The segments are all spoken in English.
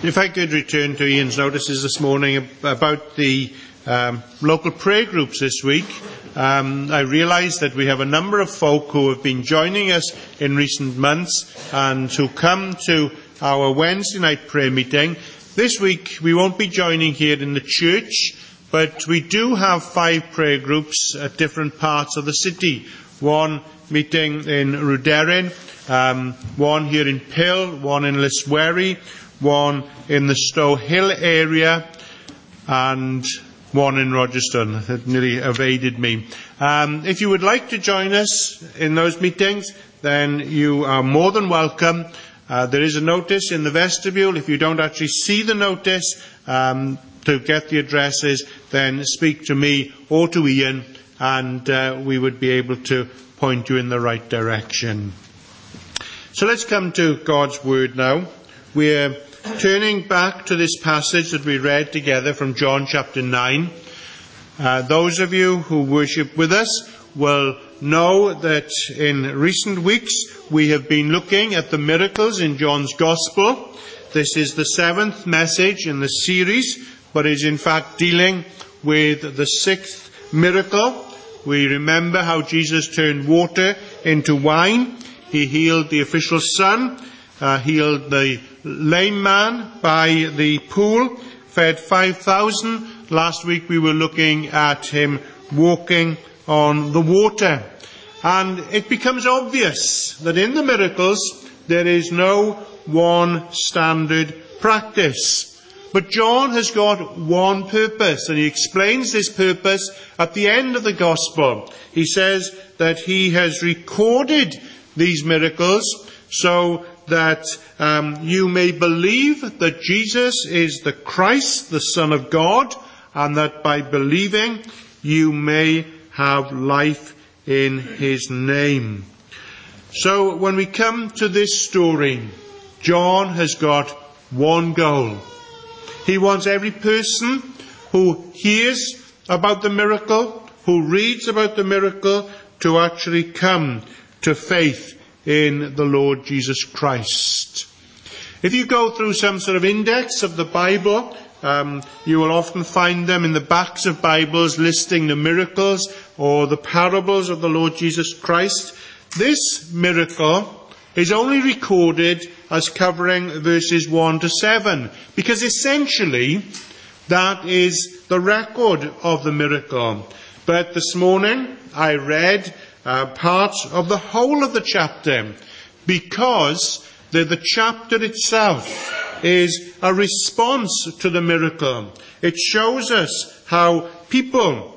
If I could return to Ian's notices this morning about the local prayer groups this week. I realise that we have a number of folk who have been joining us in recent months and who come to our Wednesday night prayer meeting. This week we won't be joining here in the church, but we do have 5 prayer groups at different parts of the city. One meeting in Ruderin, one here in Pill, one in Liswerry, one in the Stow Hill area, and one in Rogerstone. That nearly evaded me. If you would like to join us in those meetings, then you are more than welcome. There is a notice in the vestibule. If you don't actually see the notice to get the addresses, then speak to me or to Ian, and we would be able to point you in the right direction. So let's come to God's Word now. We're turning back to this passage that we read together from John chapter 9. Those of you who worship with us will know that in recent weeks we have been looking at the miracles in John's Gospel. This is the 7th message in the series, but is in fact dealing with the 6th miracle. We remember how Jesus turned water into wine. He healed the official's son, healed the lame man by the pool, fed 5,000. Last week we were looking at him walking on the water. And it becomes obvious that in the miracles there is no one standard practice. But John has got one purpose, and he explains this purpose at the end of the Gospel. He says that he has recorded these miracles so that you may believe that Jesus is the Christ, the Son of God, and that by believing you may have life in his name. So when we come to this story, John has got one goal. He wants every person who hears about the miracle, who reads about the miracle, to actually come to faith in the Lord Jesus Christ. If you go through some sort of index of the Bible, you will often find them in the backs of Bibles listing the miracles or the parables of the Lord Jesus Christ. This miracle is only recorded as covering verses 1 to 7, because essentially that is the record of the miracle. But this morning I read parts of the whole of the chapter, because the chapter itself is a response to the miracle. It shows us how people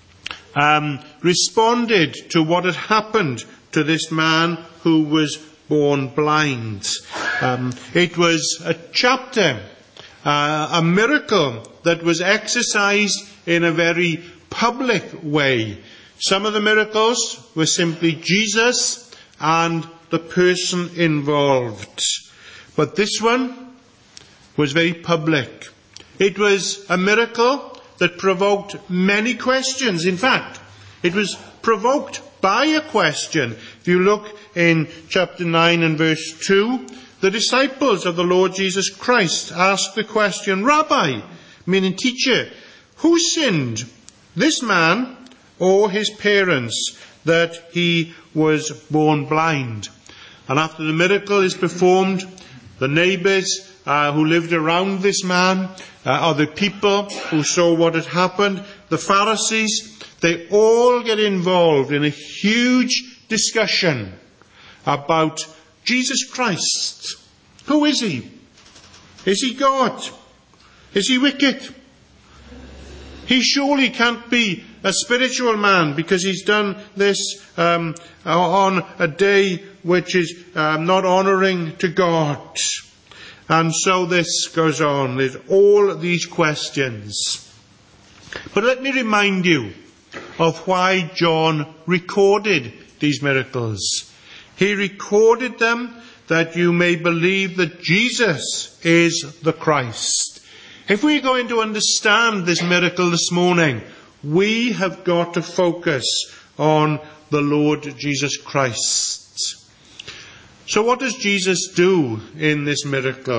responded to what had happened to this man who was born blind. It was a chapter, a miracle that was exercised in a very public way. Some of the miracles were simply Jesus and the person involved. But this one was very public. It was a miracle that provoked many questions. In fact, it was provoked by a question. If you look in chapter 9 and verse 2, the disciples of the Lord Jesus Christ asked the question, Rabbi, meaning teacher, who sinned, this man or his parents, that he was born blind? And after the miracle is performed, the neighbours who lived around this man, other people who saw what had happened, the Pharisees, they all get involved in a huge discussion about Jesus Christ. Who is he? Is he God? Is he wicked? He surely can't be a spiritual man because he's done this on a day which is not honouring to God. And so this goes on. There's all these questions. But let me remind you of why John recorded these miracles. He recorded them that you may believe that Jesus is the Christ. If we're going to understand this miracle this morning, we have got to focus on the Lord Jesus Christ. So what does Jesus do in this miracle?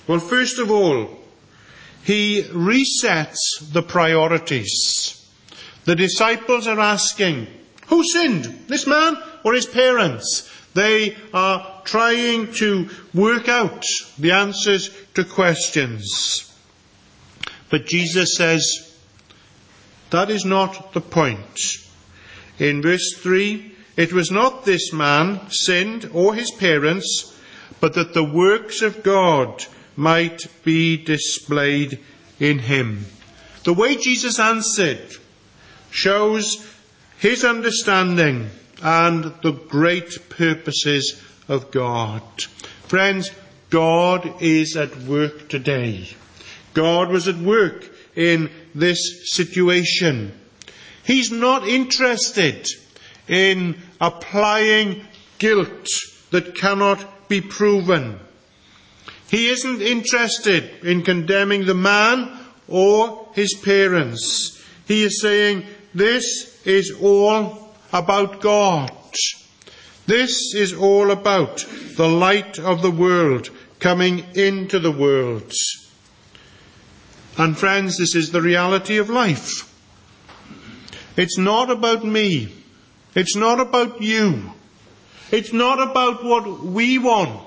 Well, first of all, he resets the priorities. The disciples are asking, who sinned, this man or his parents? They are trying to work out the answers to questions. But Jesus says, that is not the point. In verse 3, it was not this man sinned or his parents, but that the works of God might be displayed in him. The way Jesus answered shows his understanding and the great purposes of God. Friends, God is at work today. God was at work in this situation. He's not interested in applying guilt that cannot be proven. He isn't interested in condemning the man or his parents. He is saying, this is all about God. This is all about the light of the world coming into the world. And friends, this is the reality of life. It's not about me. It's not about you. It's not about what we want.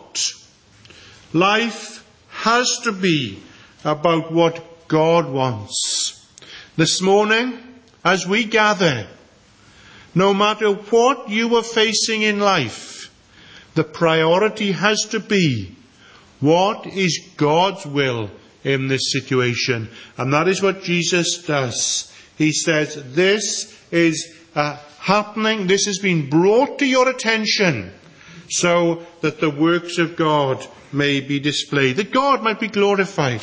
Life has to be about what God wants. This morning, as we gather, no matter what you are facing in life, the priority has to be, what is God's will in this situation? And that is what Jesus does. He says, this is happening, this has been brought to your attention so that the works of God may be displayed, that God might be glorified.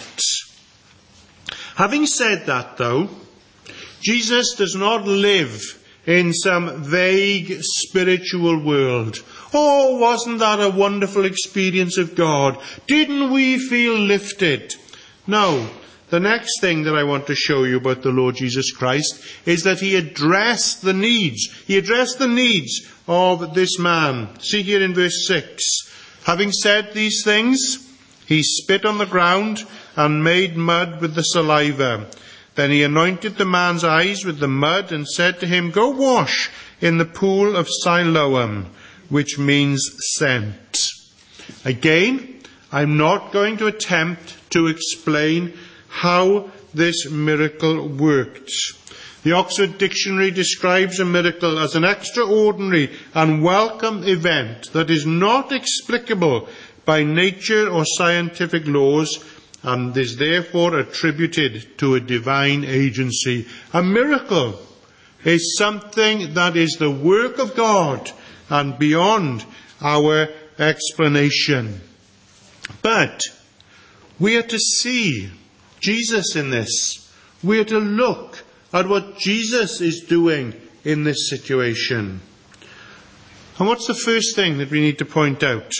Having said that, though, Jesus does not live in some vague spiritual world. Oh, wasn't that a wonderful experience of God? Didn't we feel lifted? No. The next thing that I want to show you about the Lord Jesus Christ is that he addressed the needs. He addressed the needs of this man. See here in verse 6. Having said these things, he spit on the ground and made mud with the saliva. Then he anointed the man's eyes with the mud and said to him, go wash in the pool of Siloam, which means sent. Again, I'm not going to attempt to explain how this miracle worked. The Oxford Dictionary describes a miracle as an extraordinary and welcome event that is not explicable by nature or scientific laws and is therefore attributed to a divine agency. A miracle is something that is the work of God and beyond our explanation. But we are to see Jesus in this. We are to look at what Jesus is doing in this situation. And what's the first thing that we need to point out?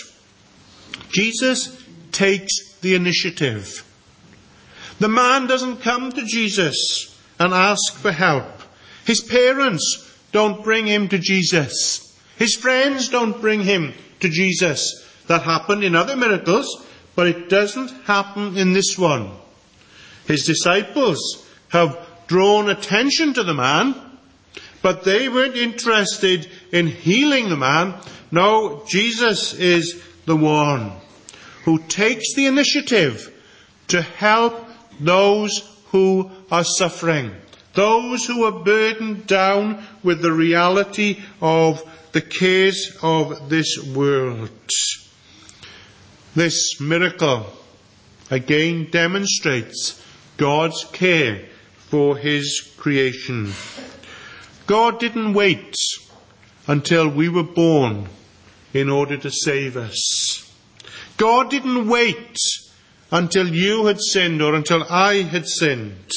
Jesus takes the initiative. The man doesn't come to Jesus and ask for help. His parents don't bring him to Jesus. His friends don't bring him to Jesus. That happened in other miracles, but it doesn't happen in this one. His disciples have drawn attention to the man, but they weren't interested in healing the man. No, Jesus is the one who takes the initiative to help those who are suffering, those who are burdened down with the reality of the cares of this world. This miracle again demonstrates God's care for his creation. God didn't wait until we were born in order to save us. God didn't wait until you had sinned or until I had sinned.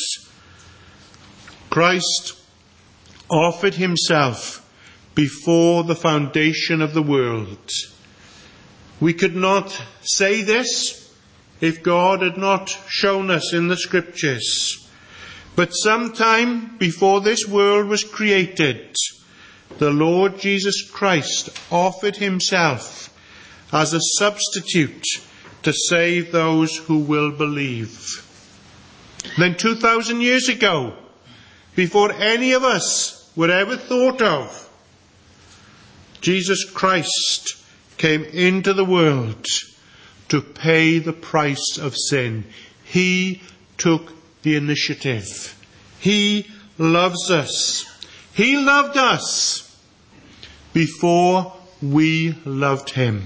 Christ offered himself before the foundation of the world. We could not say this if God had not shown us in the scriptures. But sometime before this world was created, the Lord Jesus Christ offered himself as a substitute to save those who will believe. Then 2,000 years ago, before any of us were ever thought of, Jesus Christ came into the world to pay the price of sin. He took the initiative. He loves us. He loved us before we loved him.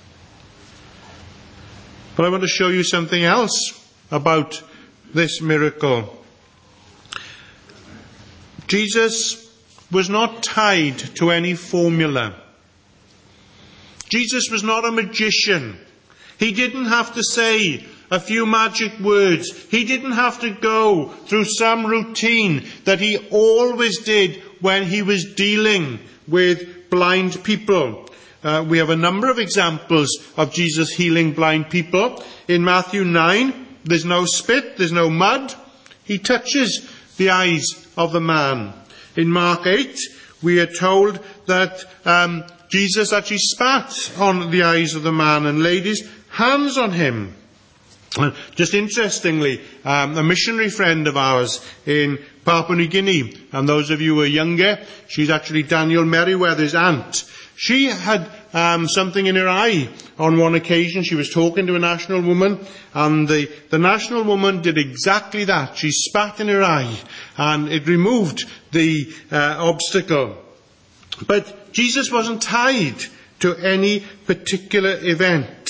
But I want to show you something else about this miracle. Jesus was not tied to any formula. Jesus was not a magician. He didn't have to say a few magic words. He didn't have to go through some routine that he always did when he was dealing with blind people. We have a number of examples of Jesus healing blind people. In Matthew 9, there's no spit, there's no mud. He touches the eyes of the man. In Mark 8, we are told that Jesus actually spat on the eyes of the man and laid his hands on him. Just interestingly, a missionary friend of ours in Papua New Guinea, and those of you who are younger, she's actually Daniel Merriweather's aunt. She had something in her eye on one occasion. She was talking to a national woman, and the national woman did exactly that. She spat in her eye, and it removed the obstacle. But Jesus wasn't tied to any particular event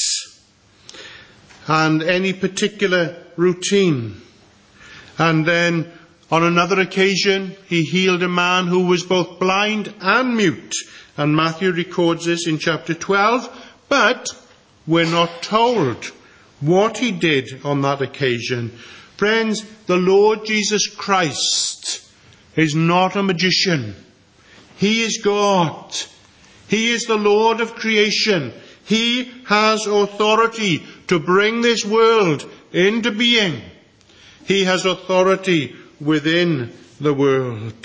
and any particular routine. And then on another occasion, he healed a man who was both blind and mute. And Matthew records this in chapter 12. But we're not told what he did on that occasion. Friends, the Lord Jesus Christ is not a magician. He is God. He is the Lord of creation. He has authority to bring this world into being. He has authority within the world.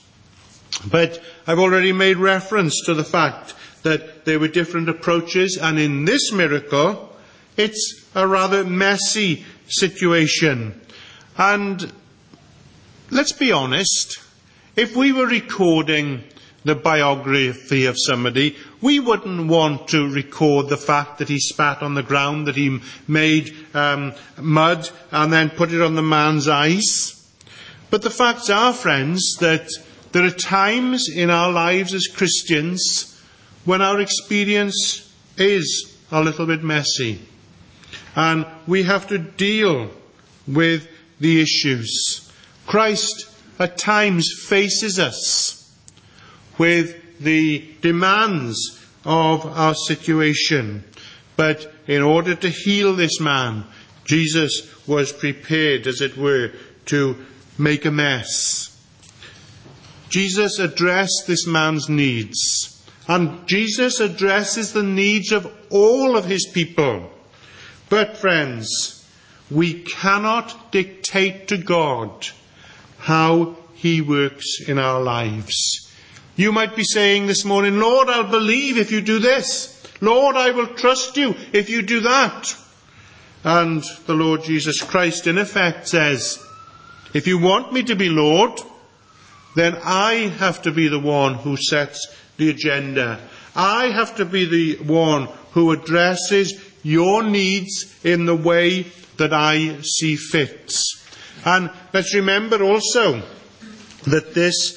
But I've already made reference to the fact that there were different approaches, and in this miracle, it's a rather messy situation. And let's be honest, if we were recording the biography of somebody, we wouldn't want to record the fact that he spat on the ground, that he made mud and then put it on the man's eyes. But the facts are, friends, that there are times in our lives as Christians when our experience is a little bit messy. And we have to deal with the issues. Christ at times faces us with the demands of our situation. But in order to heal this man, Jesus was prepared, as it were, to make a mess. Jesus addressed this man's needs. And Jesus addresses the needs of all of his people. But friends, we cannot dictate to God how he works in our lives. You might be saying this morning, Lord, I'll believe if you do this. Lord, I will trust you if you do that. And the Lord Jesus Christ in effect says, if you want me to be Lord, then I have to be the one who sets the agenda. I have to be the one who addresses your needs in the way that I see fit. And let's remember also that this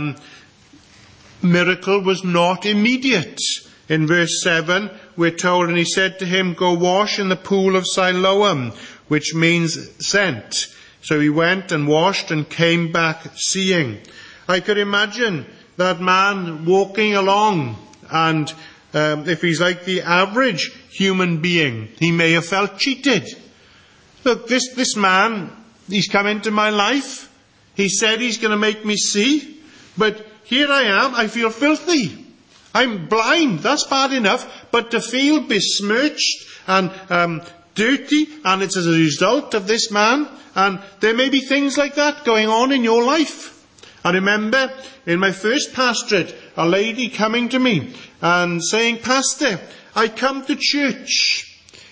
miracle was not immediate. In verse 7, we're told, and he said to him, go wash in the pool of Siloam, which means sent. So he went and washed and came back seeing. I could imagine that man walking along, and if he's like the average human being, he may have felt cheated. Look, this man, he's come into my life. He said he's going to make me see, but here I am, I feel filthy. I'm blind, that's bad enough, but to feel besmirched and dirty, and it's as a result of this man, and there may be things like that going on in your life. I remember in my first pastorate, a lady coming to me and saying, Pastor, I come to church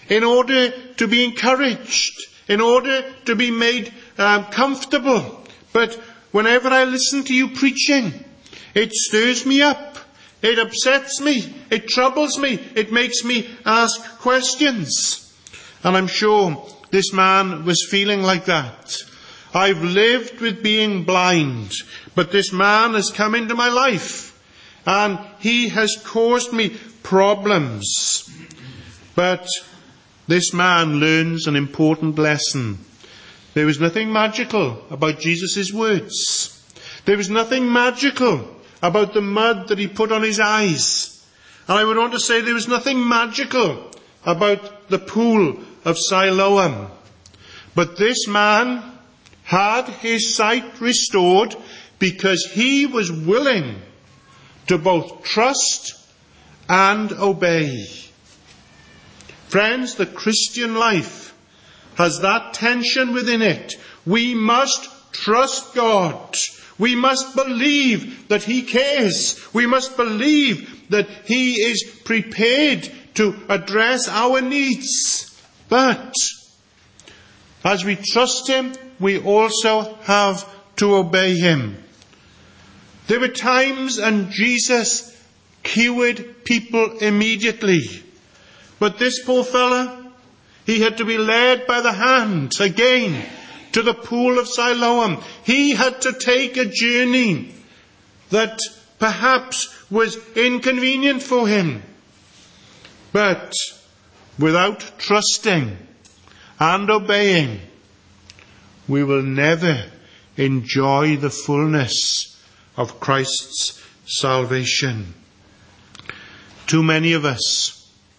in order to be encouraged, in order to be made comfortable. But whenever I listen to you preaching, it stirs me up, it upsets me, it troubles me, it makes me ask questions. And I'm sure this man was feeling like that. I've lived with being blind, but this man has come into my life and he has caused me problems. But this man learns an important lesson. There was nothing magical about Jesus' words. There was nothing magical about the mud that he put on his eyes. And I would want to say there was nothing magical about the pool of Siloam. But this man had his sight restored because he was willing to both trust and obey. Friends, the Christian life has that tension within it. We must trust God. We must believe that He cares. We must believe that He is prepared to address our needs. But as we trust Him, we also have to obey Him. There were times and Jesus cured people immediately. But this poor fella, he had to be led by the hand again to the pool of Siloam. He had to take a journey that perhaps was inconvenient for him. But without trusting and obeying, we will never enjoy the fullness of Christ's salvation. Too many of us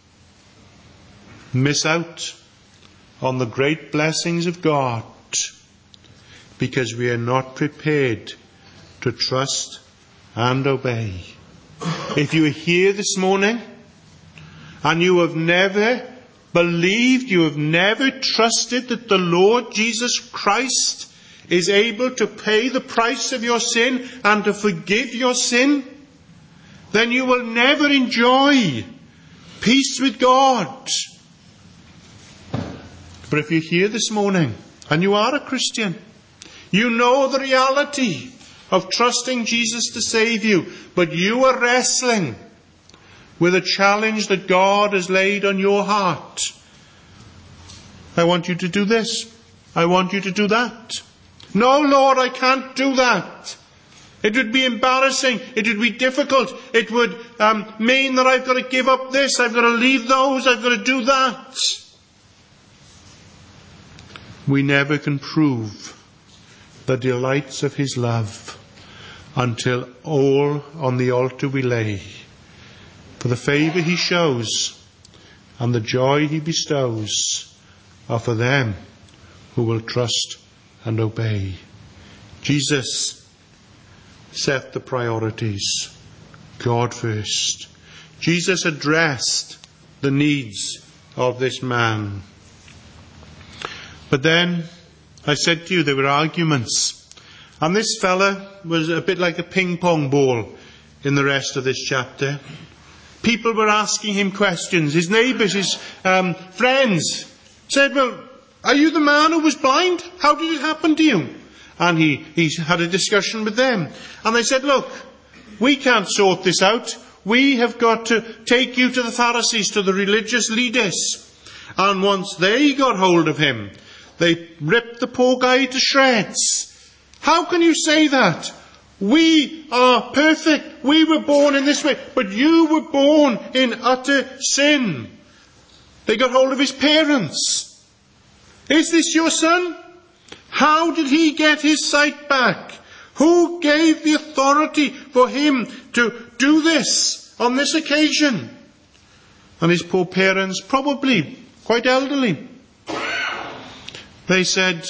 miss out on the great blessings of God because we are not prepared to trust and obey. If you are here this morning and you have never believed, you have never trusted that the Lord Jesus Christ is able to pay the price of your sin and to forgive your sin, then you will never enjoy peace with God. But if you're here this morning and you are a Christian, you know the reality of trusting Jesus to save you, but you are wrestling with a challenge that God has laid on your heart. I want you to do this. I want you to do that. No, Lord, I can't do that. It would be embarrassing. It would be difficult. It would mean that I've got to give up this. I've got to leave those. I've got to do that. We never can prove the delights of His love until all on the altar we lay. For the favour He shows and the joy He bestows are for them who will trust and obey. Jesus set the priorities. God first. Jesus addressed the needs of this man. But then, I said to you, there were arguments. And this fella was a bit like a ping pong ball in the rest of this chapter. People were asking him questions. His neighbours, his friends said, well, are you the man who was blind? How did it happen to you? And he had a discussion with them. And they said, look, we can't sort this out. We have got to take you to the Pharisees, to the religious leaders. And once they got hold of him, they ripped the poor guy to shreds. How can you say that? We are perfect. We were born in this way. But you were born in utter sin. They got hold of his parents. Is this your son? How did he get his sight back? Who gave the authority for him to do this on this occasion? And his poor parents, probably quite elderly, they said,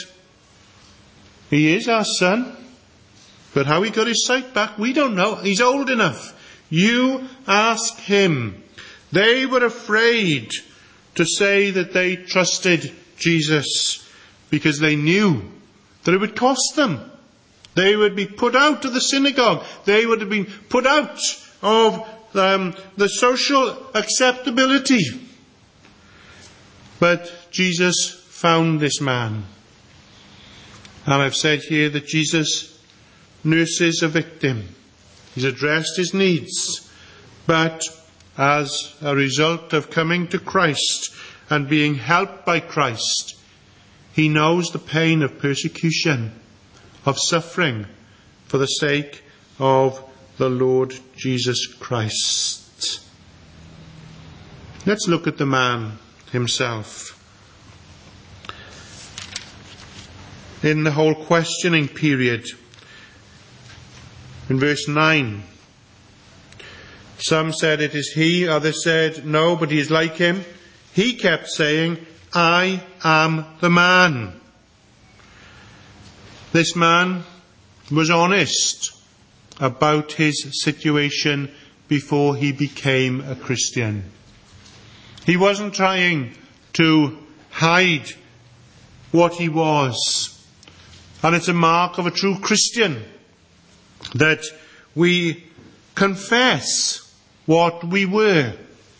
he is our son, but how he got his sight back, we don't know. He's old enough. You ask him. They were afraid to say that they trusted Jesus because they knew that it would cost them. They would be put out of the synagogue. They would have been put out of the social acceptability. But Jesus found this man. And I've said here that Jesus nurses a victim. He's addressed his needs. But as a result of coming to Christ and being helped by Christ, he knows the pain of persecution, of suffering for the sake of the Lord Jesus Christ. Let's look at the man himself. In the whole questioning period, in verse 9, some said it is he, others said no, but he is like him. He kept saying, I am the man. This man was honest about his situation before he became a Christian. He wasn't trying to hide what he was. And it's a mark of a true Christian that we confess what we were.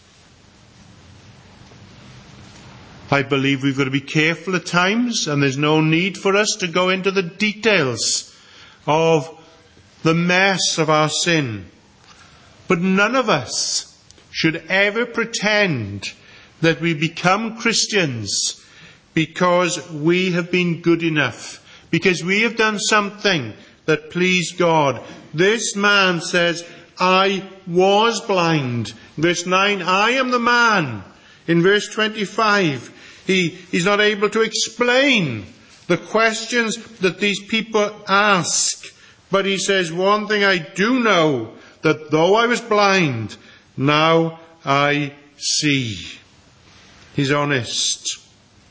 I believe we've got to be careful at times, and there's no need for us to go into the details of the mess of our sin. But none of us should ever pretend that we become Christians because we have been good enough, because we have done something that pleased God. This man says, I was blind. Verse 9, I am the man. In verse 25, he's not able to explain the questions that these people ask. But he says, one thing I do know, that though I was blind, now I see. He's honest.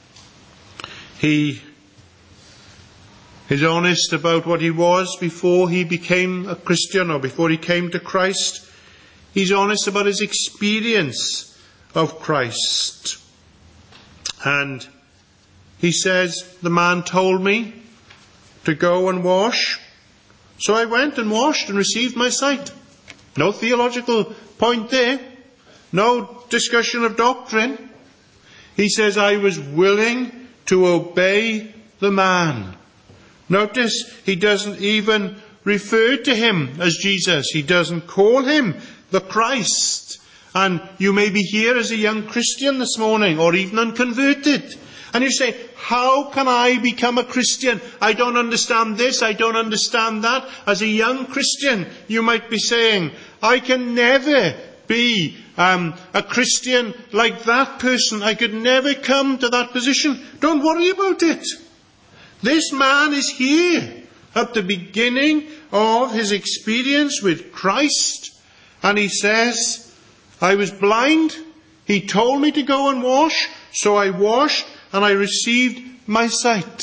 He is honest about what he was before he became a Christian or before he came to Christ. He's honest about his experience of Christ. And he says, the man told me to go and wash. So I went and washed and received my sight. No theological point there. No discussion of doctrine. He says, I was willing to obey the man. Notice he doesn't even refer to him as Jesus. He doesn't call him the Christ. And you may be here as a young Christian this morning, or even unconverted. And you say, how can I become a Christian? I don't understand this, I don't understand that. As a young Christian, you might be saying, I can never be a Christian like that person. I could never come to that position. Don't worry about it. This man is here at the beginning of his experience with Christ, and he says, I was blind, he told me to go and wash, so I washed and I received my sight.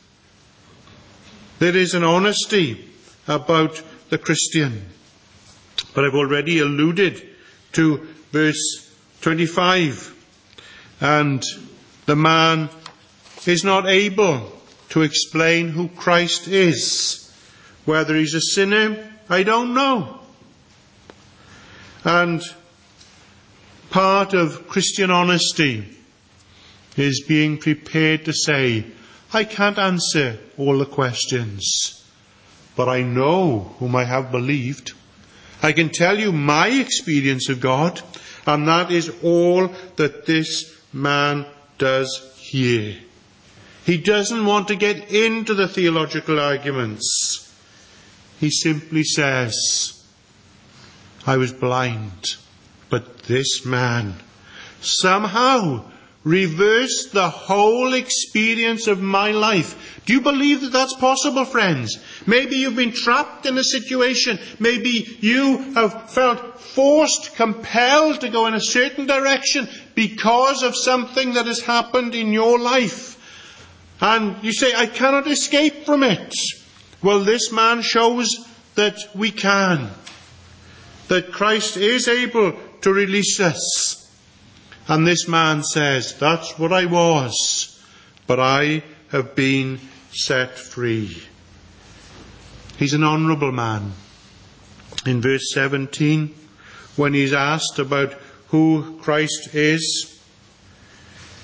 There is an honesty about the Christian. But I've already alluded to verse 25, and the man is not able to explain who Christ is. Whether he's a sinner, I don't know. And part of Christian honesty is being prepared to say, I can't answer all the questions, but I know whom I have believed. I can tell you my experience of God, and that is all that this man does here. He doesn't want to get into the theological arguments. He simply says, I was blind, but this man somehow reversed the whole experience of my life. Do you believe that that's possible, friends? Maybe you've been trapped in a situation. Maybe you have felt forced, compelled to go in a certain direction because of something that has happened in your life. And you say, I cannot escape from it. Well, this man shows that we can. That Christ is able to release us. And this man says, that's what I was, but I have been set free. He's an honourable man. In verse 17, when he's asked about who Christ is,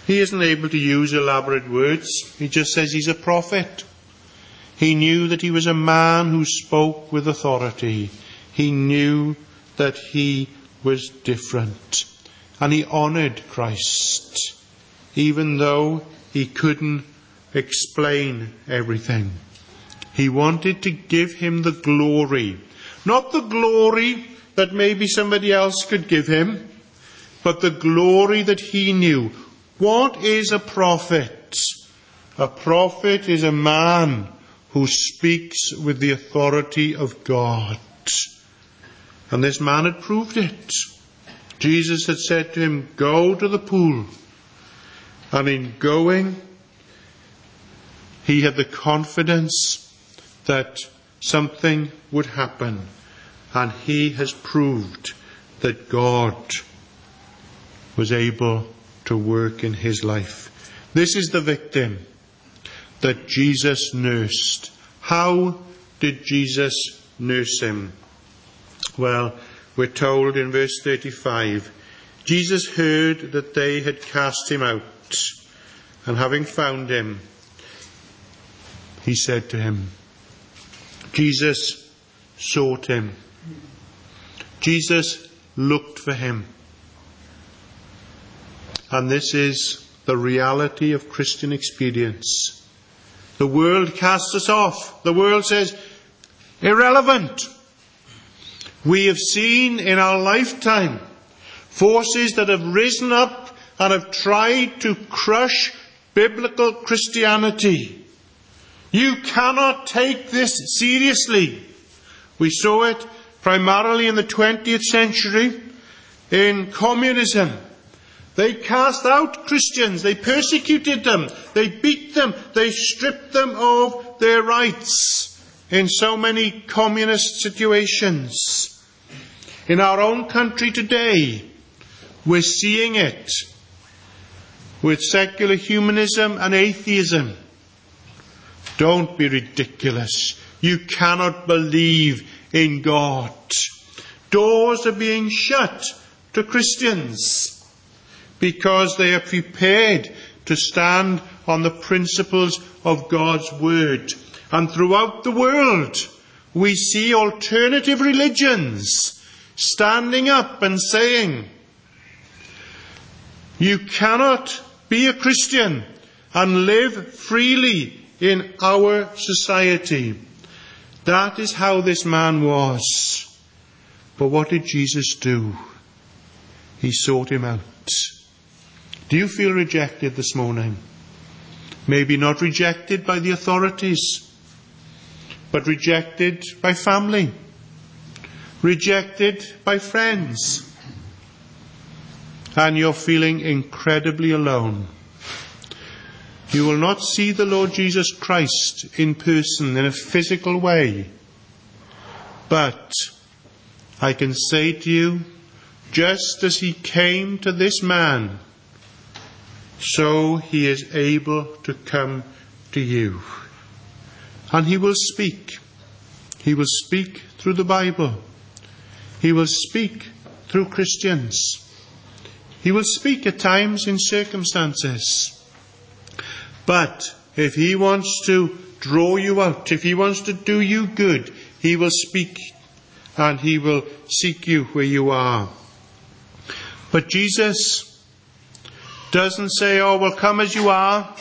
He isn't able to use elaborate words. He just says he's a prophet. He knew that he was a man who spoke with authority. He knew that he was different. And he honoured Christ, even though he couldn't explain everything. He wanted to give him the glory. Not the glory that maybe somebody else could give him, but the glory that he knew. What is a prophet? A prophet is a man who speaks with the authority of God. And this man had proved it. Jesus had said to him, go to the pool. And in going, he had the confidence that something would happen. And he has proved that God was able to work in his life. This is the victim that Jesus nursed. How did Jesus nurse him? Well, we're told in verse 35, Jesus heard that they had cast him out, and having found him, he said to him, Jesus sought him. Jesus looked for him. And this is the reality of Christian experience. The world casts us off. The world says, irrelevant. We have seen in our lifetime forces that have risen up and have tried to crush biblical Christianity. You cannot take this seriously. We saw it primarily in the 20th century in communism. They cast out Christians, they persecuted them, they beat them, they stripped them of their rights in so many communist situations. In our own country today, we're seeing it with secular humanism and atheism. Don't be ridiculous. You cannot believe in God. Doors are being shut to Christians because they are prepared to stand on the principles of God's Word. And throughout the world, we see alternative religions standing up and saying, you cannot be a Christian and live freely in our society. That is how this man was. But what did Jesus do? He sought him out. Do you feel rejected this morning? Maybe not rejected by the authorities, but rejected by family, rejected by friends, and you're feeling incredibly alone. You will not see the Lord Jesus Christ in person, in a physical way. But I can say to you, just as he came to this man, so he is able to come to you. And he will speak. He will speak through the Bible. He will speak through Christians. He will speak at times in circumstances. But if he wants to draw you out, if he wants to do you good, he will speak and he will seek you where you are. But Jesus doesn't say, oh, well, come as you are.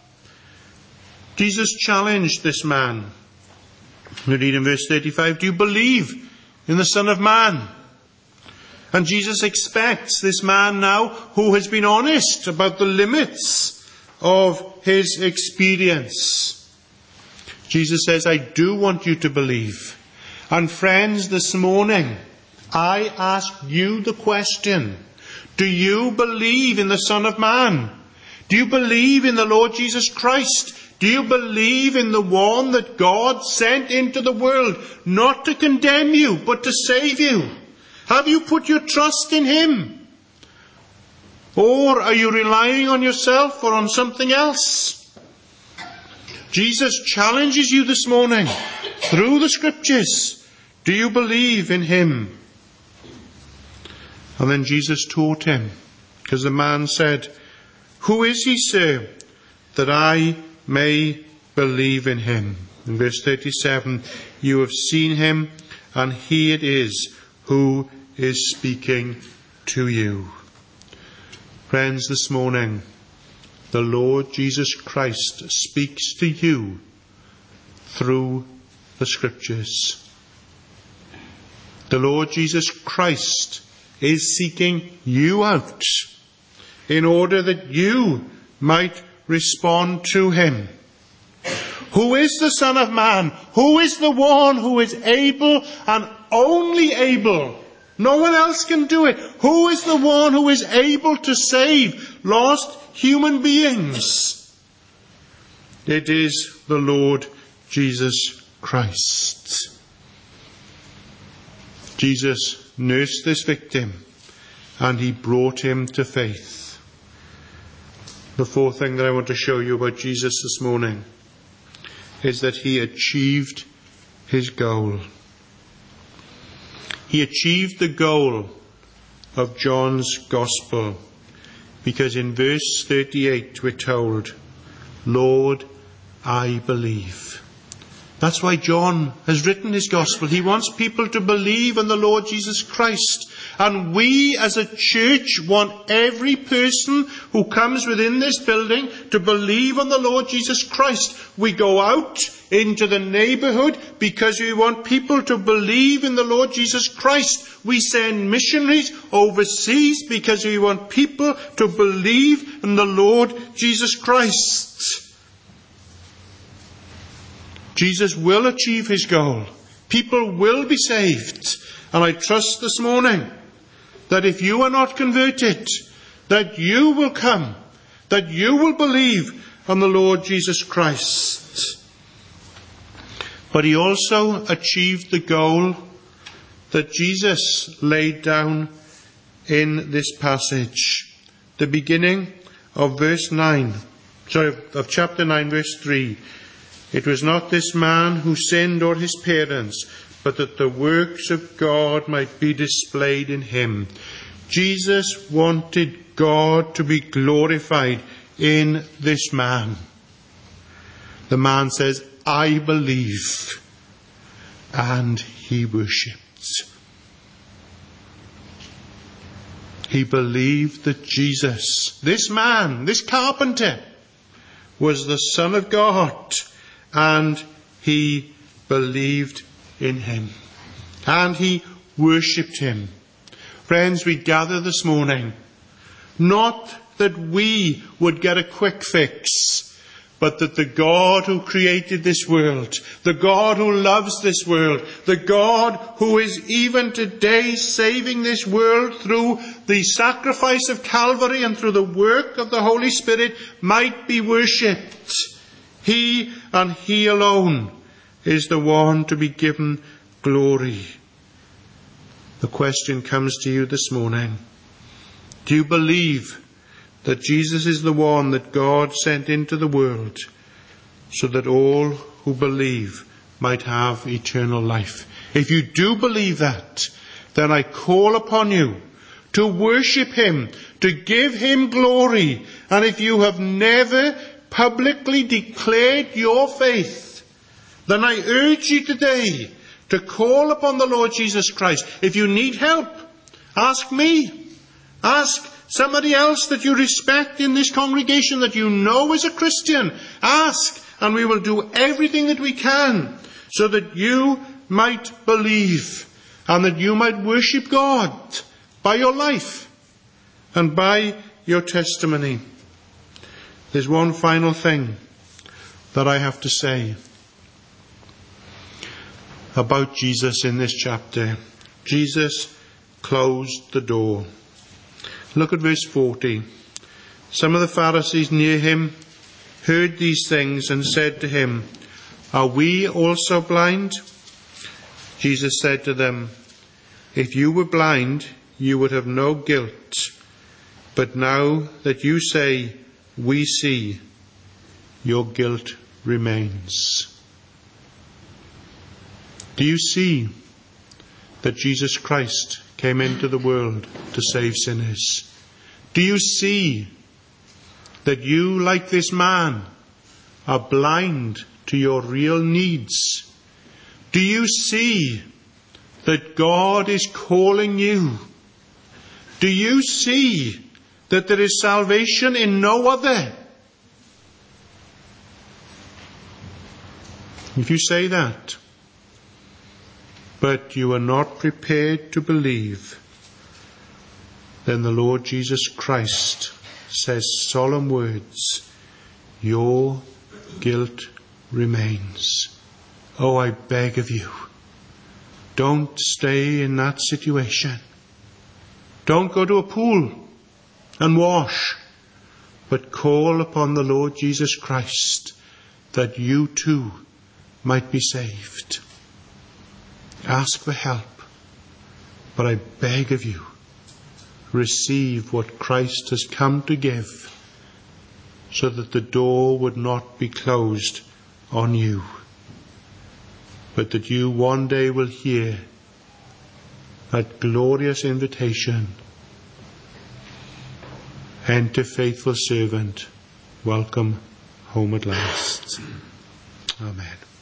Jesus challenged this man. We read in verse 35, do you believe in the Son of Man? And Jesus expects this man now, who has been honest about the limits of his experience. Jesus says, I do want you to believe. And friends, this morning, I ask you the question, do you believe in the Son of Man? Do you believe in the Lord Jesus Christ? Do you believe in the one that God sent into the world, not to condemn you, but to save you? Have you put your trust in him? Or are you relying on yourself or on something else? Jesus challenges you this morning through the Scriptures. Do you believe in him? And then Jesus taught him, because the man said, Who is he, sir, that I may believe in him? In verse 37, you have seen him, and he it is who is speaking to you. Friends, this morning, the Lord Jesus Christ speaks to you through the Scriptures. The Lord Jesus Christ is seeking you out in order that you might respond to him. Who is the Son of Man? Who is the one who is able and only able? No one else can do it. Who is the one who is able to save lost human beings? It is the Lord Jesus Christ. Jesus nursed this victim and he brought him to faith. The fourth thing that I want to show you about Jesus this morning is that he achieved his goal. He achieved the goal of John's Gospel because in verse 38 we're told, Lord, I believe. That's why John has written his Gospel. He wants people to believe in the Lord Jesus Christ. And we as a church want every person who comes within this building to believe on the Lord Jesus Christ. We go out into the neighbourhood because we want people to believe in the Lord Jesus Christ. We send missionaries overseas because we want people to believe in the Lord Jesus Christ. Jesus will achieve his goal. People will be saved. And I trust this morning that if you are not converted, that you will come, that you will believe on the Lord Jesus Christ. But he also achieved the goal that Jesus laid down in this passage. The beginning of of chapter 9, verse 3. It was not this man who sinned or his parents, but that the works of God might be displayed in him. Jesus wanted God to be glorified in this man. The man says, I believe. And he worshipped. He believed that Jesus, this man, this carpenter, was the Son of God. And he believed in him. And he worshipped him. Friends, we gather this morning, not that we would get a quick fix, but that the God who created this world, the God who loves this world, the God who is even today saving this world through the sacrifice of Calvary and through the work of the Holy Spirit might be worshipped. He and he alone is the one to be given glory. The question comes to you this morning. Do you believe that Jesus is the one that God sent into the world so that all who believe might have eternal life? If you do believe that, then I call upon you to worship him, to give him glory. And if you have never publicly declared your faith, then I urge you today to call upon the Lord Jesus Christ. If you need help, ask me. Ask somebody else that you respect in this congregation that you know is a Christian. Ask, and we will do everything that we can so that you might believe and that you might worship God by your life and by your testimony. There's one final thing that I have to say about Jesus in this chapter. Jesus closed the door. Look at verse 40. Some of the Pharisees near him heard these things and said to him, Are we also blind? Jesus said to them, If you were blind, you would have no guilt. But now that you say, We see, your guilt remains. Do you see that Jesus Christ came into the world to save sinners? Do you see that you, like this man, are blind to your real needs? Do you see that God is calling you? Do you see that there is salvation in no other? If you say that, but you are not prepared to believe, then the Lord Jesus Christ says solemn words, your guilt remains. Oh, I beg of you, don't stay in that situation. Don't go to a pool and wash, but call upon the Lord Jesus Christ that you too might be saved. Ask for help, but I beg of you, receive what Christ has come to give, so that the door would not be closed on you, but that you one day will hear that glorious invitation, enter, faithful servant, welcome home at last. Amen.